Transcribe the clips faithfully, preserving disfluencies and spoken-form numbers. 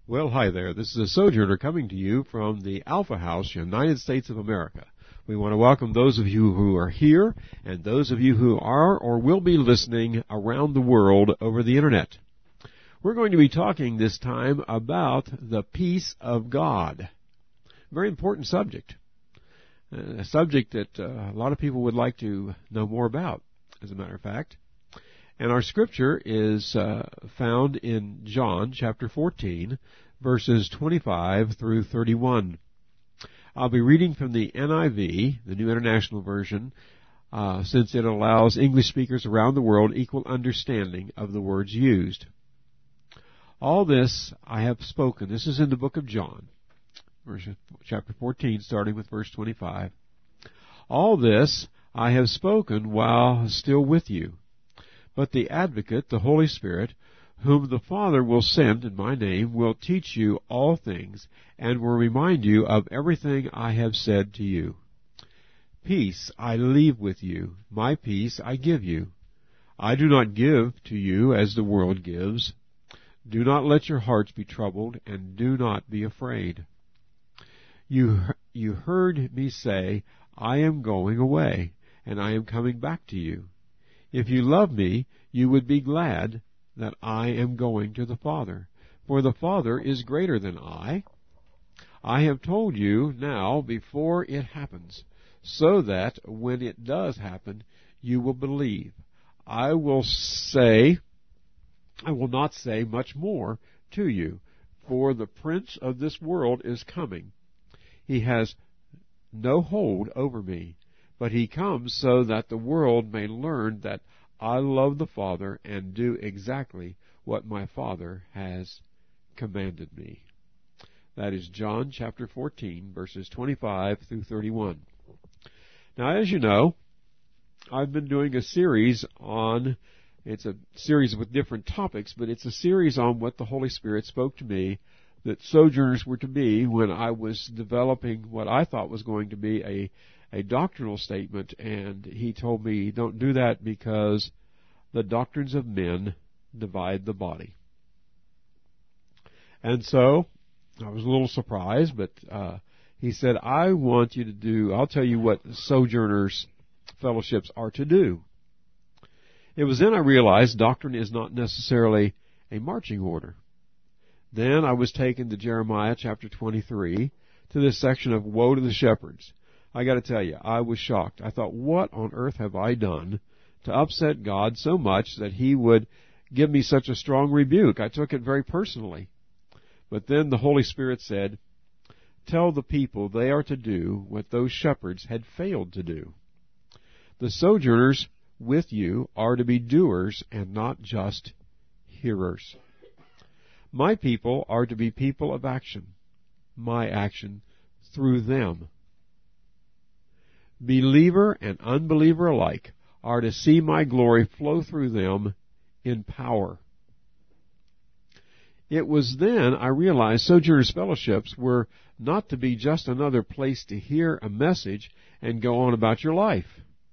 Well, hi there. This is a Sojourner coming to you from the Alpha House, United States of America. We want to welcome those of you who are here and those of you who are or will be listening around the world over the Internet. We're going to be talking this time about the peace of God. Very important subject. A subject that uh, a lot of people would like to know more about, as a matter of fact. And our scripture is uh, found in John chapter fourteen, verses twenty-five through thirty-one. I'll be reading from the N I V, the New International Version, uh, since it allows English speakers around the world equal understanding of the words used. All this I have spoken. This is in the book of John, verse, chapter fourteen, starting with verse twenty-five. All this I have spoken while still with you. But the Advocate, the Holy Spirit, whom the Father will send in my name, will teach you all things, and will remind you of everything I have said to you. Peace I leave with you, my peace I give you. I do not give to you as the world gives. Do not let your hearts be troubled, and do not be afraid. You, you heard me say, I am going away, and I am coming back to you. If you love me, you would be glad that I am going to the Father, for the Father is greater than I. I have told you now before it happens, so that when it does happen, you will believe. I will say, I will not say much more to you, for the prince of this world is coming. He has no hold over me. But he comes so that the world may learn that I love the Father and do exactly what my Father has commanded me. That is John chapter fourteen, verses twenty-five through thirty-one. Now, as you know, I've been doing a series on, it's a series with different topics, but it's a series on what the Holy Spirit spoke to me that sojourners were to be when I was developing what I thought was going to be a a doctrinal statement, and he told me, don't do that because the doctrines of men divide the body. And so, I was a little surprised, but uh, he said, I want you to do, I'll tell you what sojourners' fellowships are to do. It was then I realized doctrine is not necessarily a marching order. Then I was taken to Jeremiah chapter twenty-three, to this section of Woe to the Shepherds. I got to tell you, I was shocked. I thought, what on earth have I done to upset God so much that He would give me such a strong rebuke? I took it very personally. But then the Holy Spirit said, tell the people they are to do what those shepherds had failed to do. The sojourners with you are to be doers and not just hearers. My people are to be people of action. My action through them. Believer and unbeliever alike are to see my glory flow through them in power. It was then I realized sojourners' fellowships were not to be just another place to hear a message and go on about your life.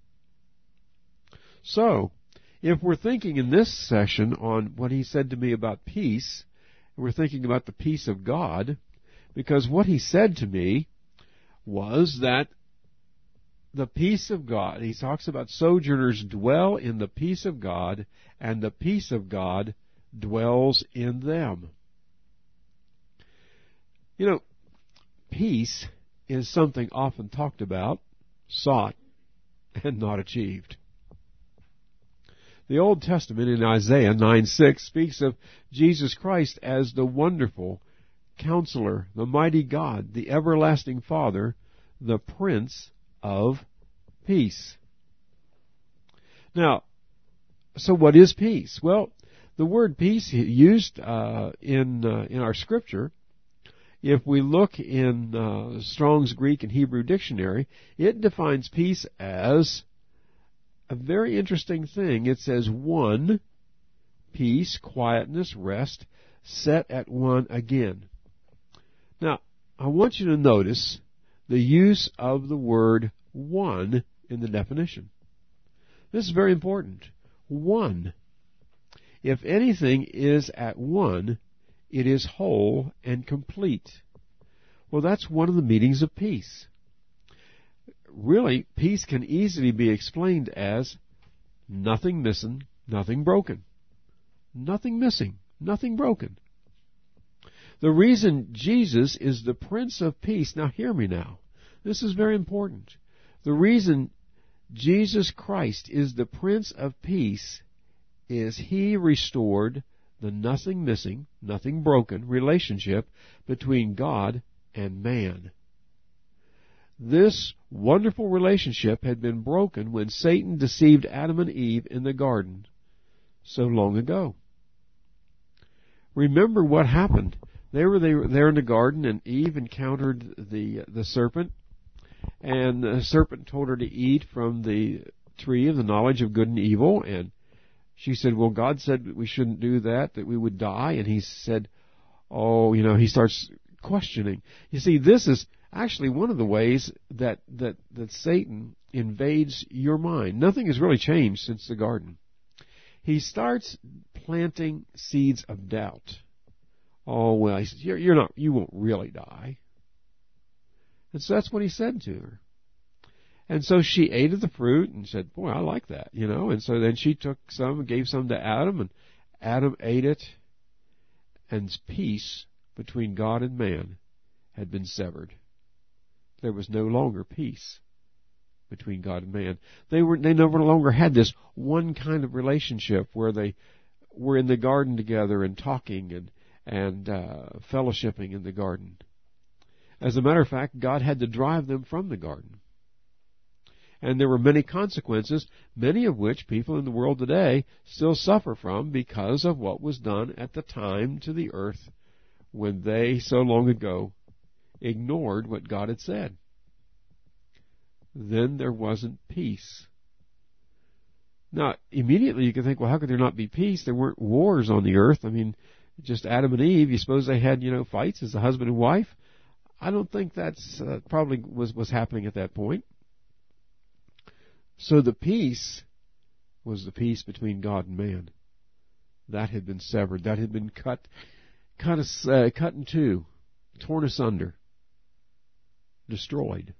So, if we're thinking in this session on what he said to me about peace, we're thinking about the peace of God, because what he said to me was that the peace of God, he talks about sojourners dwell in the peace of God, and the peace of God dwells in them. You know, peace is something often talked about, sought, and not achieved. The Old Testament in Isaiah nine six speaks of Jesus Christ as the wonderful Counselor, the mighty God, the everlasting Father, the Prince of Peace. Now, so what is peace? Well, the word peace used uh, in uh, in our scripture, if we look in uh, Strong's Greek and Hebrew dictionary, it defines peace as a very interesting thing. It says one, peace, quietness, rest, set at one again. Now, I want you to notice the use of the word one in the definition. This is very important. One. If anything is at one, it is whole and complete. Well, that's one of the meanings of peace. Really, peace can easily be explained as nothing missing, nothing broken. Nothing missing, nothing broken. The reason Jesus is the Prince of Peace, now hear me now, this is very important. The reason Jesus Christ is the Prince of Peace is He restored the nothing missing, nothing broken relationship between God and man. This wonderful relationship had been broken when Satan deceived Adam and Eve in the garden so long ago. Remember what happened. They were there in the garden, and Eve encountered the the serpent, and the serpent told her to eat from the tree of the knowledge of good and evil, and she said, well, God said that we shouldn't do that, that we would die, and he said, oh, you know, he starts questioning. You see, this is actually one of the ways that, that, that Satan invades your mind. Nothing has really changed since the garden. He starts planting seeds of doubt. Oh, well, he says, you're, you're not, you won't really die. And so that's what he said to her. And so she ate of the fruit and said, boy, I like that, you know. And so then she took some and gave some to Adam, and Adam ate it, and peace between God and man had been severed. There was no longer peace between God and man. They were they no longer had this one kind of relationship where they were in the garden together and talking and and uh, fellowshipping in the garden. As a matter of fact, God had to drive them from the garden. And there were many consequences, many of which people in the world today still suffer from because of what was done at the time to the earth when they so long ago ignored what God had said. Then there wasn't peace. Now, immediately you can think, well, how could there not be peace? There weren't wars on the earth. I mean, just Adam and Eve, you suppose they had, you know, fights as a husband and wife? I don't think that's uh, probably was, was happening at that point. So the peace was the peace between God and man. That had been severed. That had been cut, cut, us, uh, cut in two, torn asunder, destroyed.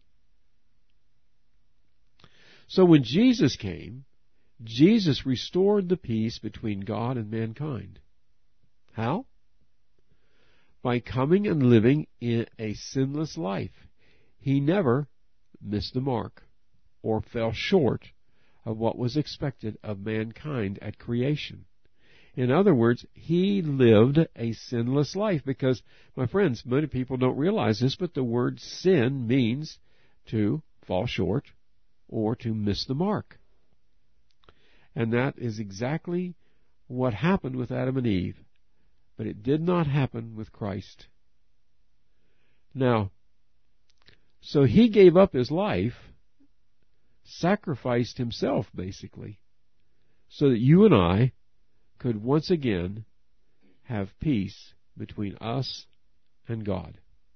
So when Jesus came, Jesus restored the peace between God and mankind. How? By coming and living in a sinless life. He never missed the mark or fell short of what was expected of mankind at creation. In other words, He lived a sinless life because, my friends, many people don't realize this, but the word sin means to fall short or to miss the mark. And that is exactly what happened with Adam and Eve. But it did not happen with Christ. Now, so He gave up His life, sacrificed Himself, basically, so that you and I could once again have peace between us and God.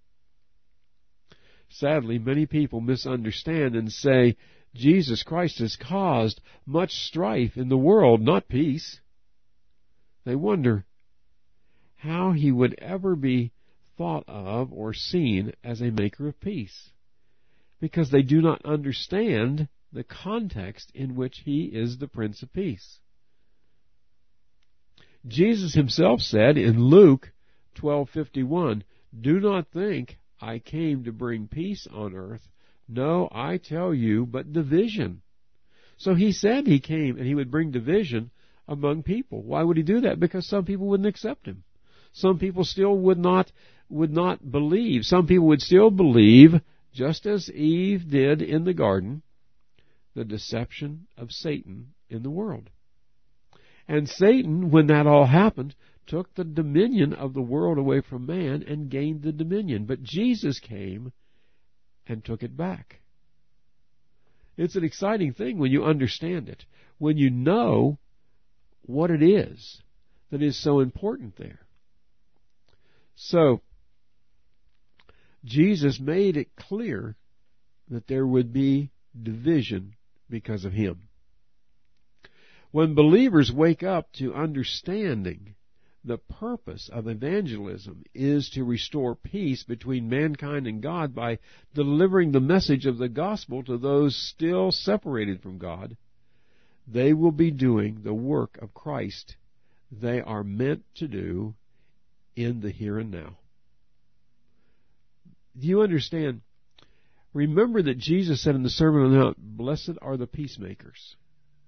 Sadly, many people misunderstand and say, Jesus Christ has caused much strife in the world, not peace. They wonder how He would ever be thought of or seen as a maker of peace, because they do not understand the context in which He is the Prince of Peace. Jesus Himself said in Luke twelve fifty-one, "Do not think I came to bring peace on earth. No, I tell you, but division." So He said He came and He would bring division among people. Why would He do that? Because some people wouldn't accept Him. Some people still would not would not believe. Some people would still believe, just as Eve did in the garden, the deception of Satan in the world. And Satan, when that all happened, took the dominion of the world away from man and gained the dominion. But Jesus came and took it back. It's an exciting thing when you understand it, when you know what it is that is so important there. So, Jesus made it clear that there would be division because of Him. When believers wake up to understanding The purpose of evangelism is to restore peace between mankind and God by delivering the message of the gospel to those still separated from God. They will be doing the work of Christ they are meant to do in the here and now. Do you understand? Remember that Jesus said in the Sermon on the Mount, "Blessed are the peacemakers."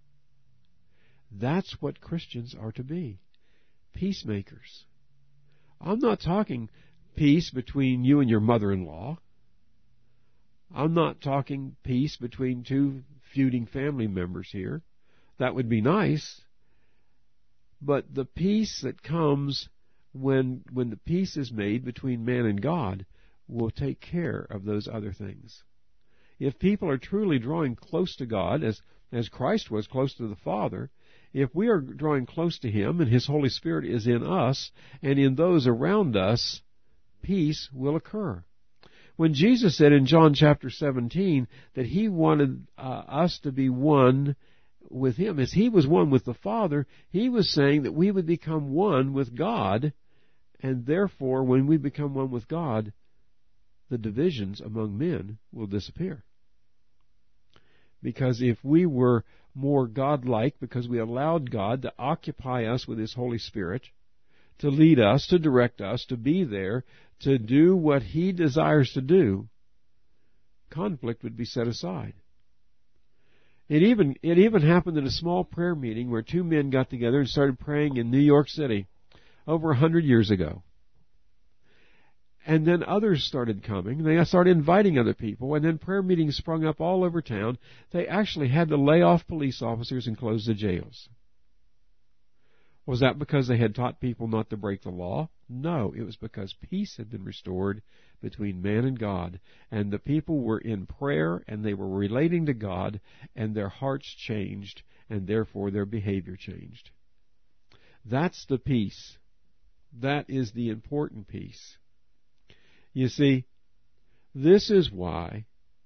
That's what Christians are to be. Peacemakers. I'm not talking peace between you and your mother-in-law. I'm not talking peace between two feuding family members here. That would be nice. But the peace that comes when when the peace is made between man and God will take care of those other things. If people are truly drawing close to God, as, as Christ was close to the Father, if we are drawing close to Him and His Holy Spirit is in us and in those around us, peace will occur. When Jesus said in John chapter seventeen that He wanted uh, us to be one with Him, as He was one with the Father, He was saying that we would become one with God, and therefore when we become one with God, the divisions among men will disappear. Because if we were more God-like, because we allowed God to occupy us with His Holy Spirit, to lead us, to direct us, to be there, to do what He desires to do, conflict would be set aside. It even, it even happened in a small prayer meeting where two men got together and started praying in New York City over a hundred years ago. And then others started coming. They started inviting other people, and then prayer meetings sprung up all over town. They actually had to lay off police officers and close the jails. Was that because they had taught people not to break the law? No, it was because peace had been restored between man and God, and the people were in prayer, and they were relating to God, and their hearts changed, and therefore their behavior changed. That's the peace. That is the important peace. You see, this is why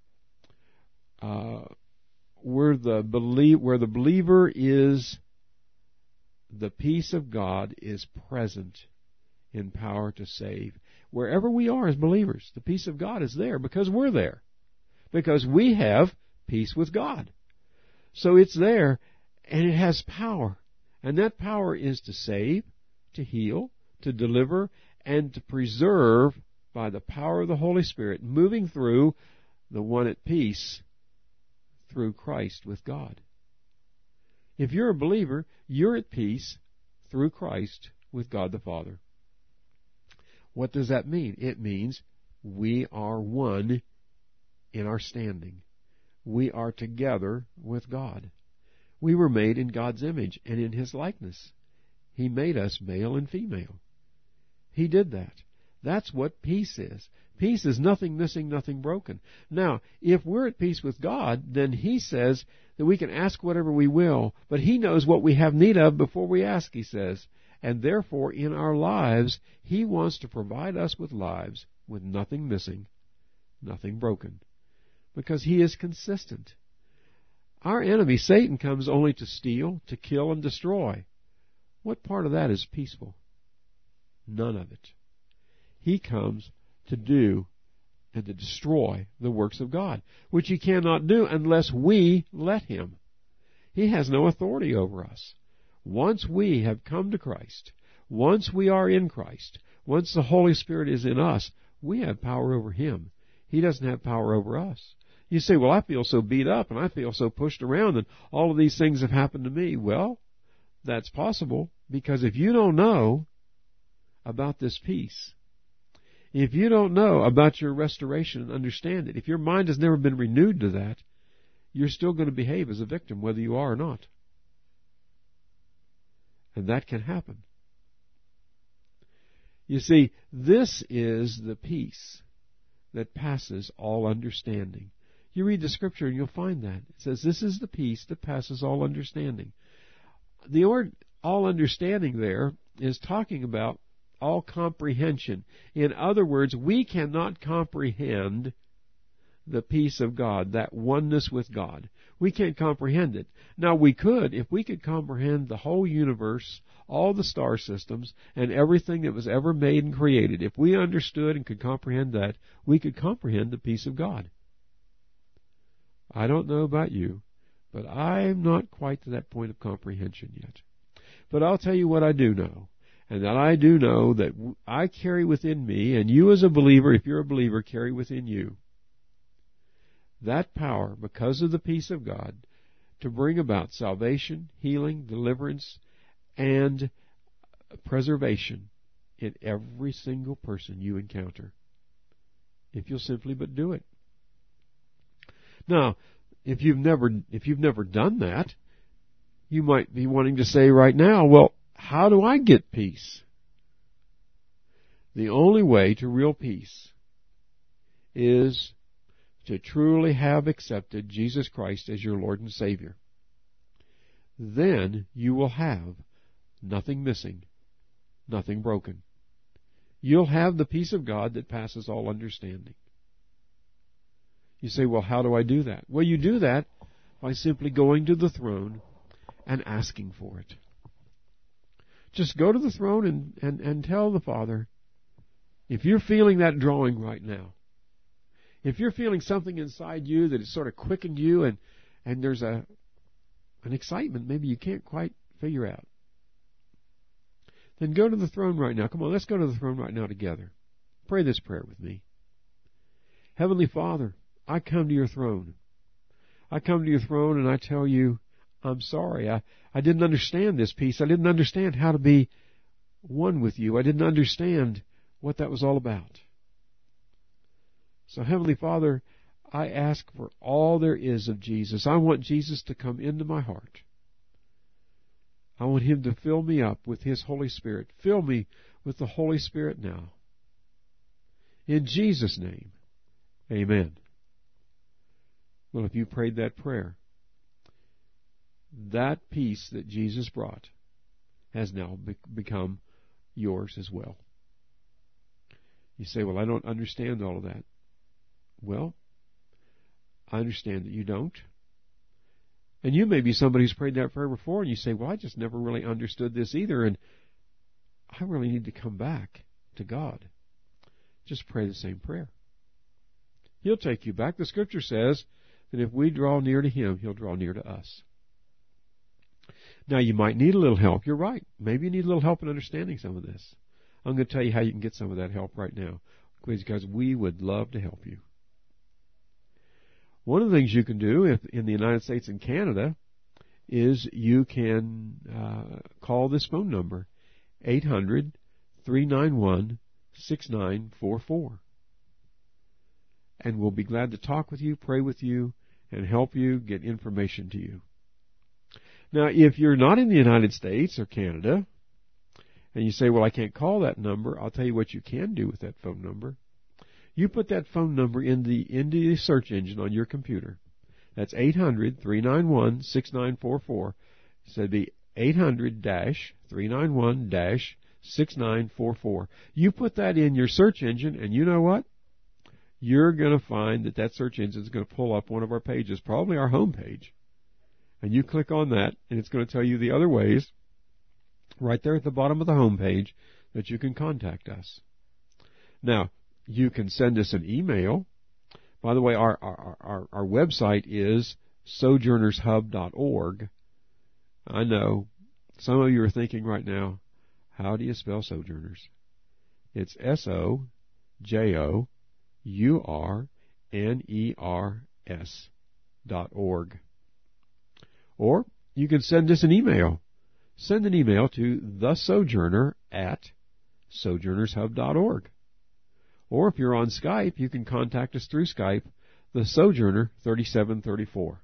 uh, where the belie- where the believer is, the peace of God is present in power to save. Wherever we are as believers, the peace of God is there because we're there. Because we have peace with God. So it's there, and it has power. And that power is to save, to heal, to deliver, and to preserve by the power of the Holy Spirit, moving through the one at peace through Christ with God. If you're a believer, you're at peace through Christ with God the Father. What does that mean? It means we are one in our standing. We are together with God. We were made in God's image and in His likeness. He made us male and female. He did that. That's what peace is. Peace is nothing missing, nothing broken. Now, if we're at peace with God, then He says that we can ask whatever we will, but He knows what we have need of before we ask, He says. And therefore, in our lives, He wants to provide us with lives with nothing missing, nothing broken, because He is consistent. Our enemy, Satan, comes only to steal, to kill, and destroy. What part of that is peaceful? None of it. He comes to do and to destroy the works of God, which He cannot do unless we let Him. He has no authority over us. Once we have come to Christ, once we are in Christ, once the Holy Spirit is in us, we have power over Him. He doesn't have power over us. You say, well, I feel so beat up and I feel so pushed around and all of these things have happened to me. Well, that's possible because if you don't know about this peace, if you don't know about your restoration and understand it, if your mind has never been renewed to that, you're still going to behave as a victim whether you are or not. And that can happen. You see, this is the peace that passes all understanding. You read the Scripture and you'll find that. It says, this is the peace that passes all understanding. The word all understanding there is talking about all comprehension. In other words, we cannot comprehend the peace of God, that oneness with God. We can't comprehend it. Now, we could, if we could comprehend the whole universe, all the star systems, and everything that was ever made and created. If we understood and could comprehend that, we could comprehend the peace of God. I don't know about you, but I'm not quite to that point of comprehension yet. But I'll tell you what I do know, and that I do know that I carry within me, and you as a believer, if you're a believer, carry within you that power, because of the peace of God, to bring about salvation, healing, deliverance, and preservation in every single person you encounter, if you'll simply but do it. Now, if you've never if you've never done that, you might be wanting to say right now, well, how do I get peace? The only way to real peace is to truly have accepted Jesus Christ as your Lord and Savior. Then you will have nothing missing, nothing broken. You'll have the peace of God that passes all understanding. You say, well, how do I do that? Well, you do that by simply going to the throne and asking for it. Just go to the throne and, and, and tell the Father, if you're feeling that drawing right now, if you're feeling something inside you that has sort of quickened you and, and there's a an excitement maybe you can't quite figure out, then go to the throne right now. Come on, let's go to the throne right now together. Pray this prayer with me. Heavenly Father, I come to your throne. I come to your throne and I tell you, I'm sorry. I, I didn't understand this peace. I didn't understand how to be one with you. I didn't understand what that was all about. So, Heavenly Father, I ask for all there is of Jesus. I want Jesus to come into my heart. I want Him to fill me up with His Holy Spirit. Fill me with the Holy Spirit now. In Jesus' name, amen. Well, if you prayed that prayer, that peace that Jesus brought has now be- become yours as well. You say, well, I don't understand all of that. Well, I understand that you don't. And you may be somebody who's prayed that prayer before, and you say, well, I just never really understood this either, and I really need to come back to God. Just pray the same prayer. He'll take you back. The Scripture says that if we draw near to Him, He'll draw near to us. Now, you might need a little help. You're right. Maybe you need a little help in understanding some of this. I'm going to tell you how you can get some of that help right now, because we would love to help you. One of the things you can do if in the United States and Canada is you can uh, call this phone number, eight hundred, three nine one, six nine four four. And we'll be glad to talk with you, pray with you, and help you get information to you. Now, if you're not in the United States or Canada, and you say, well, I can't call that number, I'll tell you what you can do with that phone number. You put that phone number in the, into the search engine on your computer. That's eight hundred, three nine one, six nine four four. So it'd be eight hundred, three nine one, six nine four four. You put that in your search engine, and you know what? You're going to find that that search engine is going to pull up one of our pages, probably our home page. And you click on that, and it's going to tell you the other ways, right there at the bottom of the home page, that you can contact us. Now, you can send us an email. By the way, our our, our, our website is sojourners hub dot org. I know some of you are thinking right now, how do you spell Sojourners? It's S O J O U R N E R S dot org. Or you can send us an email. Send an email to the sojourner at sojourners hub dot org. Or if you're on Skype, you can contact us through Skype, the Sojourner thirty-seven thirty-four.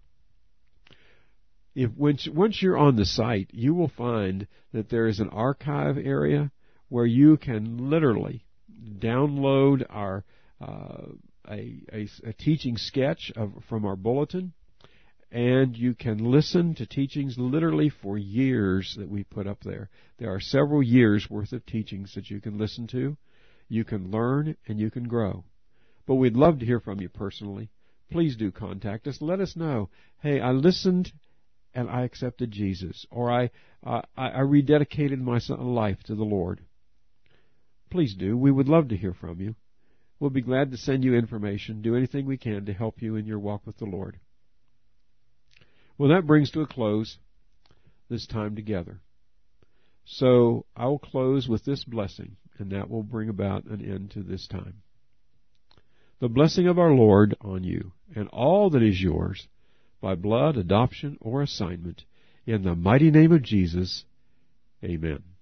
If once, once you're on the site, you will find that there is an archive area where you can literally download our uh, a, a, a teaching sketch of, from our bulletin, and you can listen to teachings literally for years that we put up there. There are several years worth of teachings that you can listen to. You can learn and you can grow. But we'd love to hear from you personally. Please do contact us. Let us know, hey, I listened and I accepted Jesus, or I, uh, I, I rededicated my life to the Lord, please do. We would love to hear from you. We'll be glad to send you information, do anything we can to help you in your walk with the Lord. Well, that brings to a close this time together. So I will close with this blessing, and that will bring about an end to this time. The blessing of our Lord on you and all that is yours by blood, adoption, or assignment, in the mighty name of Jesus. Amen.